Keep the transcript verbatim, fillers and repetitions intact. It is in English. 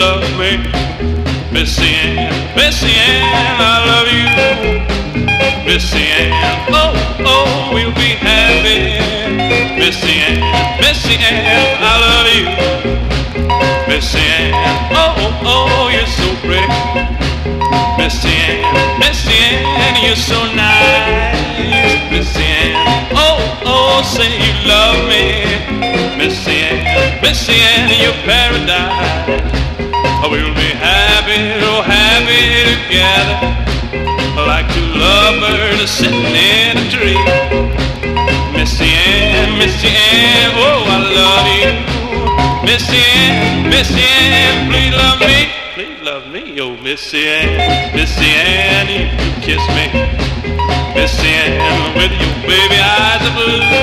love me. Missy Ann, Missy Ann, I love you. Missy Ann, oh, oh, we'll be happy. Missy Ann, Missy Ann, I love you. Missy Ann, oh, oh, you're so pretty. Missy Ann, Missy Ann, you're so nice. Missy Ann, oh, oh, say you love me. Missy Ann, Missy Ann, you're paradise. We'll be happy, oh happy together, like two lovers sitting in a tree. Missy Ann, Missy Ann, oh I love you. Missy Ann, Missy Ann, please love me, please love me. Oh Missy Ann, Missy Ann, you kiss me. Missy Ann, with your baby eyes of blue.